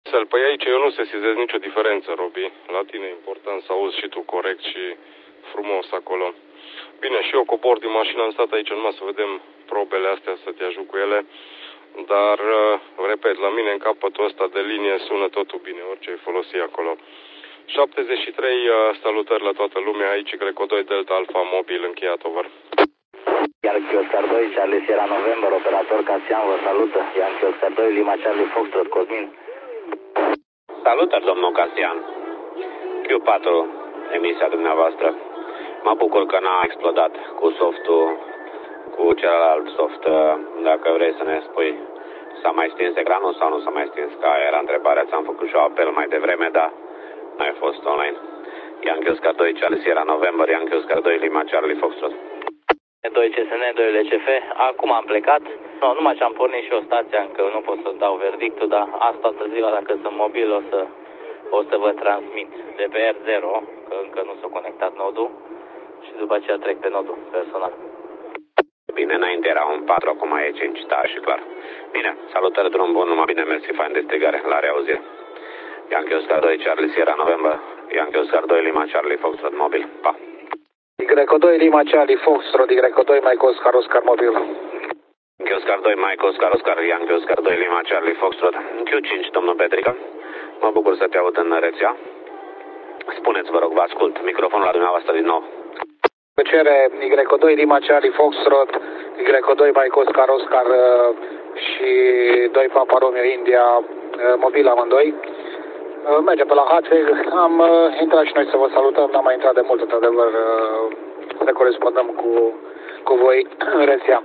Păi aici eu nu sesizez nicio diferență, Robi. La tine e important să auzi și tu corect și frumos acolo. Bine, și eu cobor din mașină, am stat aici numai să vedem probele astea, să te ajut cu ele. Dar, repet, la mine în capătul ăsta de linie sună totul bine, orice ai folosi acolo. 73, salutări la toată lumea, aici Greco 2 Delta Alpha Mobil, încheiat, over. Yankee Oscar 2, Charlie Sierra November, operator Casian vă salută. Yankee Oscar 2, Lima Charlie Foxtrot, Cosmin. Salutări, domnul Casian. Q4, emisia dumneavoastră. Mă bucur că n-a explodat cu softul, cu celălalt soft. Dacă vrei să ne spui, s-a mai stins ecranul sau nu s-a mai stins? Ca era întrebarea, ți-am făcut și eu apel mai devreme, dar n-ai fost online. Yankee Oscar 2, Charlie Sierra November, Yankee Oscar 2, Lima Charlie Foxtrot. 2 CSN, 2 LCF, acum am plecat. Nu, numai ce am pornit și o stația, încă nu pot să dau verdictul, dar asta toată ziua, dacă sunt mobil, o să vă transmit de pe R0, că încă nu s-a conectat nodul, și după aceea trec pe nodul personal. Bine, înainte era un 4, acum e 5, da, și clar. Bine, salutări, drum bun, numai bine, mersi, fain de strigare, la reauzire. Yankee Oscar 2, Charlie Sierra November, Yankee Oscar 2, Lima Charlie Foxtrot, mobil, pa. Y2 Lima Charlie Foxtrot, Y2 Mike Oscar Oscar mobil. Yankee Oscar 2, Mike Oscar Oscar, Yankee Oscar 2, Lima Charlie Foxtrot, Q5, domnul Petrică. Mă bucur să te aud în rețea. Spuneți, vă rog, vă ascult. Microfonul la dumneavoastră din nou. Cere Y2 Lima Charlie Foxtrot, Y2 Mike Oscar Oscar și 2 Papa Romeo India, mobil amândoi. Mergem pe la Hatzeg. Am intrat și noi să vă salutăm. N-am mai intrat de mult, într-adevăr, să corespondăm cu voi în rețea.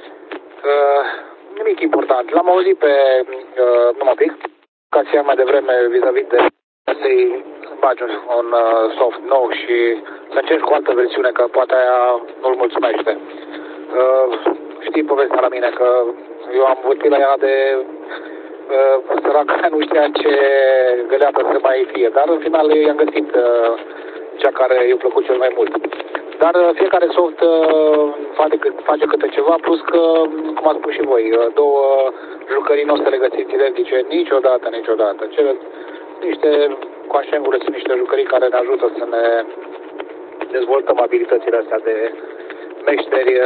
Nimic important. L-am auzit pe, numai pic, Casian mai devreme vis-a-vis de să-i bagi un soft nou și să încerci cu altă versiune, că poate aia nu-l mulțumește. Știi povestea la mine, că eu am vorbit la ea de săraca, nu știa ce găleată să mai fie, dar în final i-am găsit cea care i-a plăcut cel mai mult. Dar fiecare soft face câte ceva, plus că, cum ați spus și voi, două jucării nu o să le găsiți identice niciodată. Niște conșengure sunt niște jucării care ne ajută să ne dezvoltăm abilitățile astea de meșteri,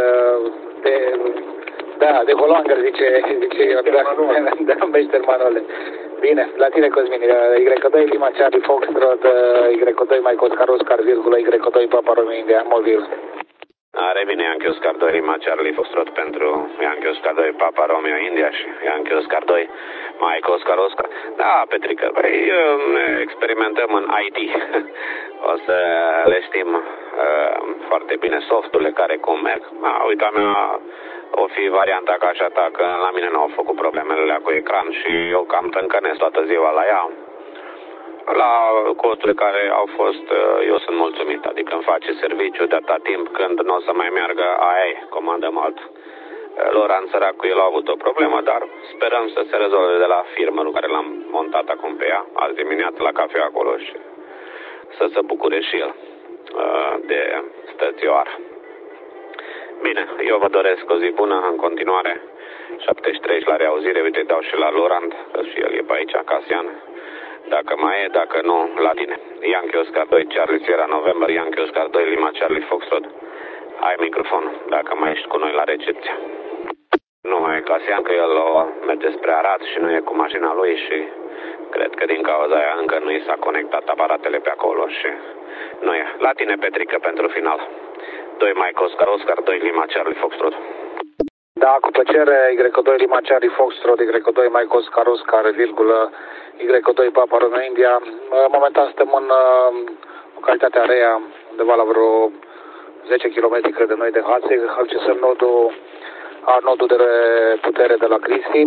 de holoanger, zice de meșteri manuale. Bine, la tine, Cosmin, Y2 Lima Charlie Foxtrot, Y2 Mike Oscar Oscar, virgulă, Y2 Papa Romeo India, mobil. Revine Yankee Oscar 2 Lima Charlie Foxtrot pentru Yankee Oscar 2 Papa Romeo India și Yankee Oscar 2 Mike Oscar Oscar. Da, Petrică, experimentăm în IT. O să le știm foarte bine softurile care cum merg. Uite, a mea o fi varianta ca așa ta, că la mine nu au făcut problemele alea cu ecran și eu cam tâncănesc toată ziua la ea. La costurile care au fost, eu sunt mulțumit, adică îmi face serviciu de atâta timp, când nu o să mai meargă, aia comandăm alt. Loran săracul, el a avut o problemă, dar sperăm să se rezolve de la firmărul care l-am montat acum pe ea, azi dimineață la cafea acolo, și să se bucure și el de stățioară. Bine, eu vă doresc o zi bună în continuare. 73 la reauzire, uite, dau și la Lorand, că și el e pe aici, Casian. Dacă mai e, dacă nu, la tine. Yankee Oscar 2, Charlie Sierra November, Yankee Oscar 2, Lima Charlie Foxtrot. Ai microfonul, dacă mai ești cu noi la recepție. Nu e Casian, că el merge spre Arad și nu e cu mașina lui și cred că din cauza aia încă nu i s-a conectat aparatele pe acolo și nu e. La tine, Petrică, pentru final. 2 Mike Oscar Oscar, 2 Lima Charlie Foxtrot. Da, cu plăcere, Y2 Lima Charlie Foxtrot, Y2 Mike Oscar Oscar, virgulă, Y2 Papa Romeo India. Momentan suntem în localitatea Rea, undeva la vreo 10 km, cred de noi, de Hatzeg. Accesăm nodul de putere de la Cristi,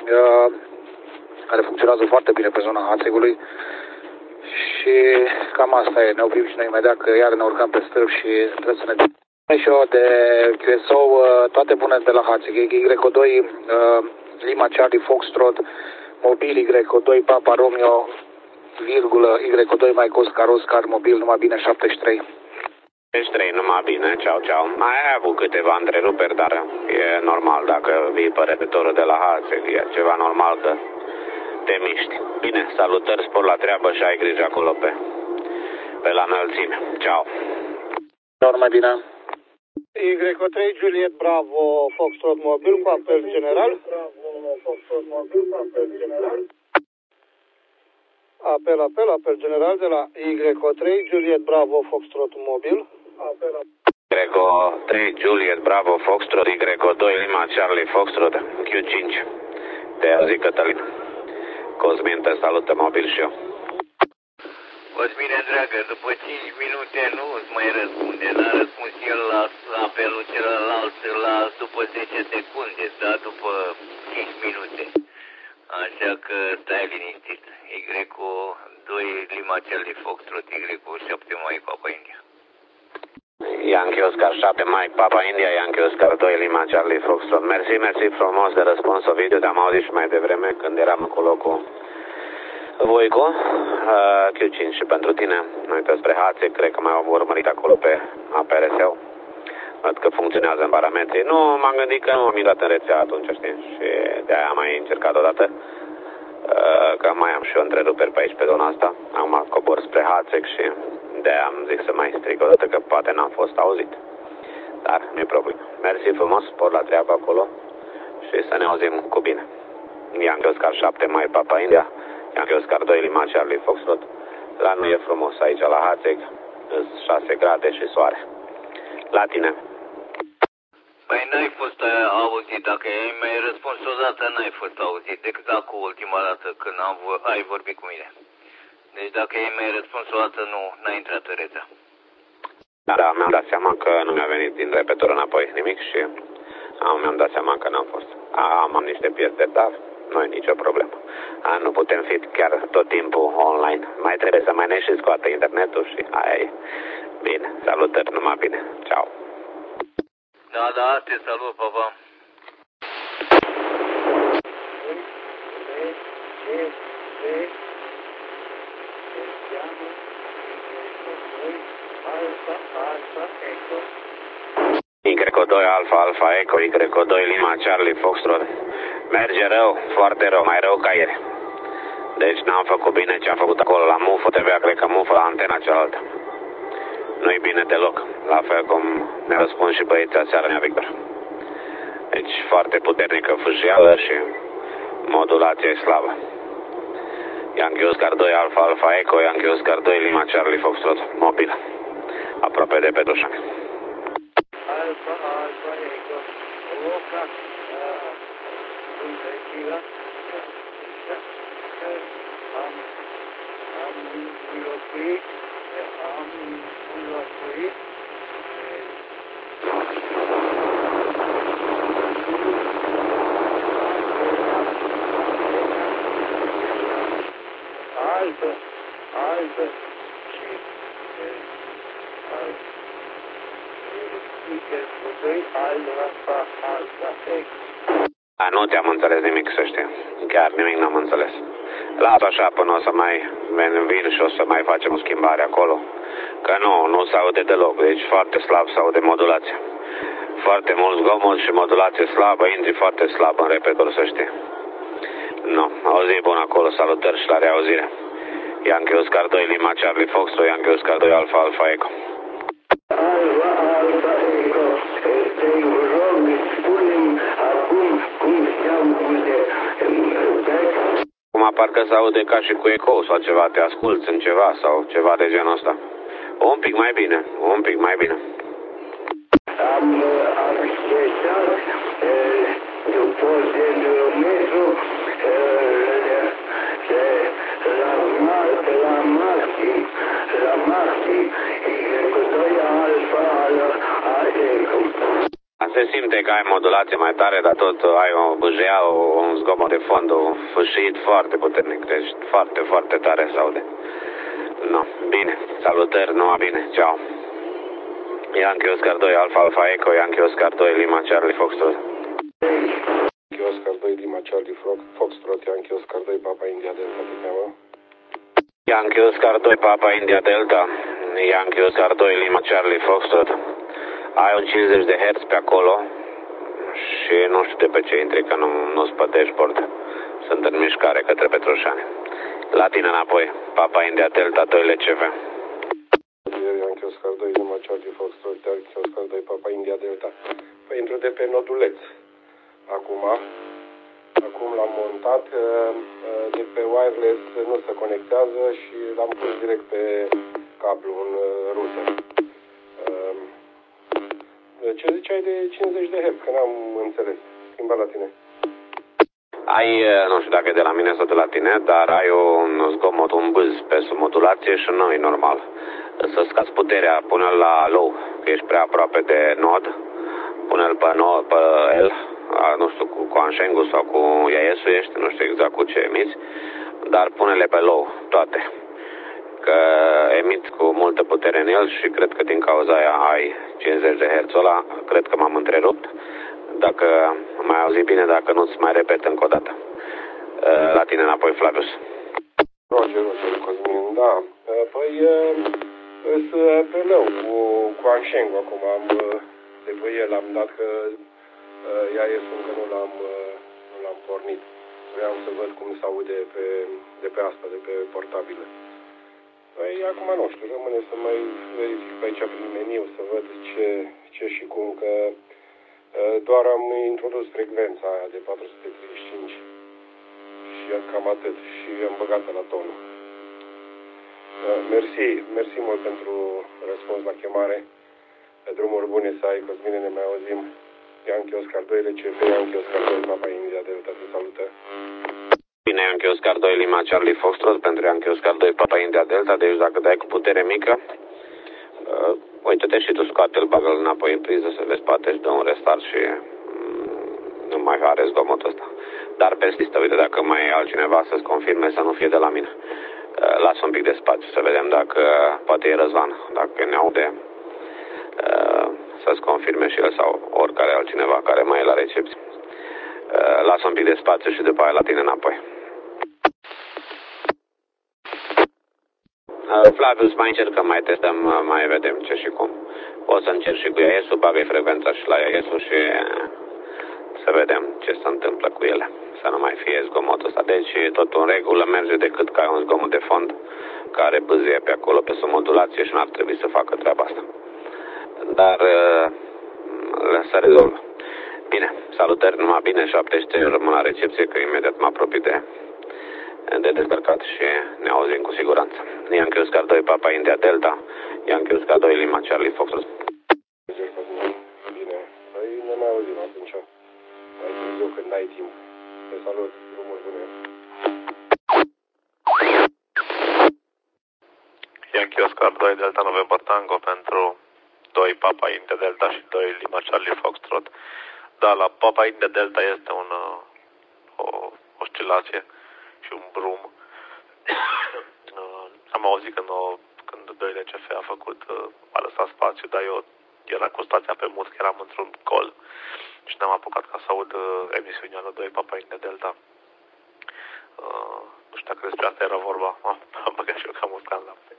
care funcționează foarte bine pe zona Hatzegului. Și cam asta e, ne oprim și noi imediat, că iar ne urcăm pe stâlp și trebuie să ne... Și eu de QSO, toate bune de la Hatzeg, Y2 Lima Charlie Foxtrot, mobil Y2 Papa Romeo, virgulă, Y2 Mike Oscar Oscar, mobil, numai bine, 73. 73, numai bine, ceau, ceau. Ai avut câteva întreruperi, dar e normal dacă vii pe repetitorul de la Hatzeg, e ceva normal că te miști. Bine, salutări, spor la treabă și ai grijă acolo pe la înălțime. Ciao. Mai bine. Y3 Juliet Bravo Foxtrot Mobil cu apel general. Apel general de la Y3 Juliet Bravo Foxtrot Mobil. Y3 Juliet Bravo Foxtrot, Y2 Lima Charlie Foxtrot, Q5. Te auzi, Cătălin. Cosmin te salută, mobil și eu. Cosmine, dragă, după 5 minute nu îți mai răspunde. N-a răspuns el la apelul celălalt după 10 secunde, da? După 5 minute. Așa că stai liniștit. Y2 Lima Charlie Foxtrot, Y7 Mai Papa India. Yankee Oscar 7 Mike Papa India, Yankee Oscar 2 Lima Charlie Foxtrot. Mersi frumos de răspunsul video, te-am auzit și mai devreme când eram acolo cu Voico, Q5 și pentru tine. Uite spre Hațe, cred că mai au urmărit acolo pe APRS-ul. Văd că funcționează în parametrii. Nu, m-am gândit că nu am intrat în rețea atunci, știi? Și de-aia am mai încercat odată. Că mai am și eu întreruperi pe aici, pe zona asta. Acum cobor spre Hațec și de-aia am zis să mai stric odată, că poate n-am fost auzit. Dar nu-i problemă. Mersi frumos, spor la treabă acolo și să ne auzim cu bine. Yankee Oscar 7 Mai Papa India, Yankee Oscar 2 Lima Charlie Foxtrot. La noi e frumos aici la Hațec, 6 grade și soare. La tine. Păi n-ai fost auzit, dacă ai mai răspuns odată, n-ai fost auzit, decât acum ultima dată când ai vorbit cu mine. Deci dacă ai mai răspuns odată, n-ai intrat în rețea. Da, mi-am dat seama că nu mi-a venit din repetor înapoi nimic și mi-am dat seama că n-am fost. Am niște pierderi, dar nu e nicio problemă. Nu putem fi chiar tot timpul online. Mai trebuie să mai ne și scoată internetul și aia e. Bine, salutări, numai bine. Ciao. Da, te salut, papa. Y2 Alfa Echo, Y2 Lima Charlie Foxtrot. Merge rău, foarte rău, mai rău ca ieri. Deci n-am făcut bine ce am făcut acolo la Mufă TV, cred că Mufă la antena cealaltă. Nu-i bine deloc, la fel cum ne-a răspuns și băieții aseară, mea Victor. Deci foarte puternică fâșială și modulația e slabă. Yankee Oscar 2 Alfa Echo, Yankee Oscar 2 Lima Charlie Foxtrot, mobil. Aproape de Petroșani. Alfa Echo, Oca, Nu te-am înțeles nimic, să știi. Chiar nimic n-am înțeles. Las așa până o să mai vin și o să mai facem o schimbare acolo. Că nu se aude deloc, deci foarte slab se aude modulația. Foarte mult zgomot și modulație slabă, intri foarte slab în repetor, să știi. O zi bună acolo, salutări și la reauzire. Yankee Oscar 2 Lima Charlie Foxtrot, Yankee Oscar 2 Alfa Echo. Alfa Echo, te rog, spune-mi acum cum se aude. Acum parcă se aude ca și cu eco sau ceva, te asculți în ceva sau ceva de genul ăsta. Un pic mai bine. Am accesat după metru la Maxi, Y2 Alfa Echo. Se simte că ai modulație mai tare, dar tot ai o bâjea, un zgomot de fond, un fâșit foarte puternic, deci foarte, foarte tare se aude. Bine, salutări, numai bine, ceau. Yankee Oscar 2 Alfa Echo, Yankee Oscar 2 Lima Charlie Foxtrot. Yankee Oscar 2 Lima Charlie Foxtrot, Yankee Oscar 2 Papa India Delta, te cheamă? Yankee Oscar 2 Papa India Delta, Yankee Oscar 2 Lima Charlie Foxtrot. Ai un 50 de Hz pe acolo și nu știu de pe ce intri, că nu-s pe dashboard. Sunt în mișcare către Petroșani. La tine înapoi, Papa India Delta 2 LCV. Yankee Oscar 2, Lima Charlie Foxtrot, Yankee Oscar 2, Papa India Delta. Păi intru de pe noduleț. Acum l-am montat, de pe wireless nu se conectează și l-am pus direct pe cablu în router. Ce ziceai de 50 de Hz? Că n-am înțeles. Schimba la tine. Ai, nu știu dacă e de la mine sau de la tine, dar ai un zgomot, un bâz pe submodulație și nu e normal. Să scazi puterea, pune-l la low, că ești prea aproape de nod, pune-l pe L, nu știu, cu Anshengu sau cu IAS-ul ești, nu știu exact cu ce emiți, dar pune-le pe low, toate. Că emit cu multă putere în el și cred că din cauza aia ai 50 de Hz ăla, cred că m-am întrerupt. Dacă mai auzi bine, dacă nu-ți mai repet încă o dată. La tine înapoi, Flavius. Roger, Cosmin, da. Păi, sunt pe lău cu Anshengu acum. De pe el am dat că IAS-ul încă nu l-am pornit. Vreau să văd cum se aude de pe asta, de pe portabilă. Păi, acum nu știu, rămâne să mai verific pe aici prin meniu, să văd ce și cum, că doar am introdus frecvența aia de 435 și cam atât și am băgat la tonul. Mersi mult pentru răspuns la chemare. Drumuri bune să ai, Cosmine, ne mai auzim. Yankee Oscar 2 LCV, Yankee Oscar 2 Papa India Delta, te salută. Bine, Yankee Oscar 2 Lima Charlie Foxtrot pentru Yankee Oscar 2 Papa India Delta, deci dacă dai cu putere mică, uite-te și tu, scoate-l, bagă-l înapoi în priză să vezi, poate și dă un restart și nu mai are zgomotul ăsta. Dar persistă, uite, dacă mai e altcineva să-ți confirme să nu fie de la mine. Lasă un pic de spațiu să vedem dacă poate e Răzvan, dacă ne aude, să-ți confirme și el sau oricare altcineva care mai e la recepție. Lasă un pic de spațiu și după aia la tine înapoi. Flavius, mai încercăm, mai testăm, mai vedem ce și cum. O să încerc și cu IAS-ul, bagă-i frecvența și la IAS-ul și să vedem ce se întâmplă cu ele. Să nu mai fie zgomotul ăsta. Deci totul în regulă merge decât că ai un zgomot de fond care bâzie pe acolo pe submodulație și nu ar trebui să facă treaba asta. Dar să rezolvă. Bine, salutări, numai bine, 73, eu rămân la recepție că imediat mă apropii de descărcat și ne auzim cu siguranță. Yankee Oscar 2 Papa India Delta, Yankee Oscar 2 Lima Charlie Foxtrot. Bine, păi ne mai auzim atunci. Mai târziu când ai timp. Te salut, drumuri bune. Yankee Oscar 2 Delta November Tango pentru 2 Papa India Delta și 2 Lima Charlie Foxtrot. Da, la Papa India Delta este o oscilație și un brum. Am auzit când 2 LCF a lăsat spațiu, dar eu eram cu stația pe mut, că eram într-un col și n-am apucat ca să aud emisiunea la 2 Papa India Delta. Nu știu dacă despre asta era vorba, am băgat și eu cam un scan lapte.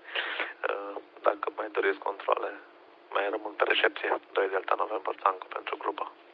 Dacă mai doriți controle, mai rămân pe recepție, 2 Delta November Tango pentru grupă.